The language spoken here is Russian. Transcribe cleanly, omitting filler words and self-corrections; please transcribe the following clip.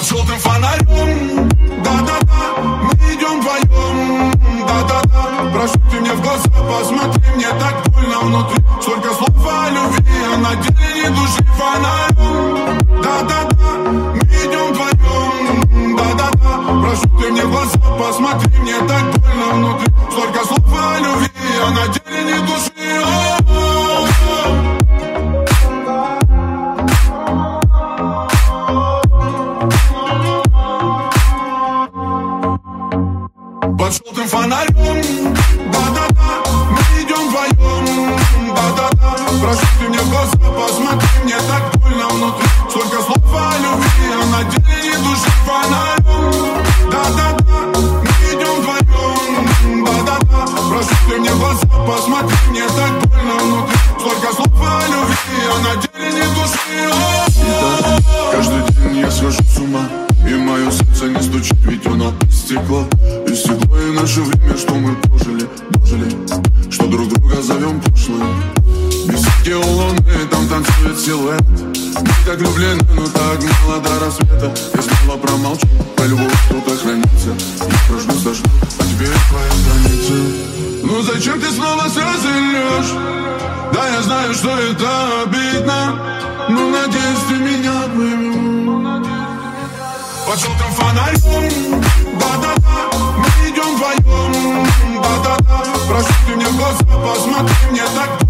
под желтым фонарем. Да-да-да, мы идем вдвоем. Да-да-да, прошу ты мне в глаза посмотри, мне так больно внутри. Столько слов о любви, а на деле ни души фонарем. Да-да-да, мы идем вдвоем. Да-да-да, прошу ты мне в глаза посмотри, мне так больно внутри. Столько слов о любви, а на деле ни души. Под желтым фонарем, да-да-да, мы идем вдвоем. Да-да-да, прошу ты мне в глаза посмотри, мне так больно внутри. Столько слов о любви, а на деле ни души фонарем. Да-да-да, мы идем вдвоем. Да-да-да, прошу ты мне в глаза посмотри, мне так больно внутри. Столько слов о любви, а на деле ни души. Итак, каждый день я схожу с ума, и мое сердце не стучит, ведь оно стекло. И стекло, и наше время, что мы дожили, что друг друга зовем прошлым. Беседки у луны, там танцует силуэт. Мы так влюблены, но так мало до рассвета. Я снова промолчу, по любовь что-то хранится. Я прожду, зажду, а теперь твоя граница. Ну зачем ты снова слезы льешь? Да, я знаю, что это обидно, но надеюсь, ты меня поймешь. Под желтым фонарем, да-да-да, мы идем вдвоем. Да-да-да, прошу ты мне в глаза посмотри, мне так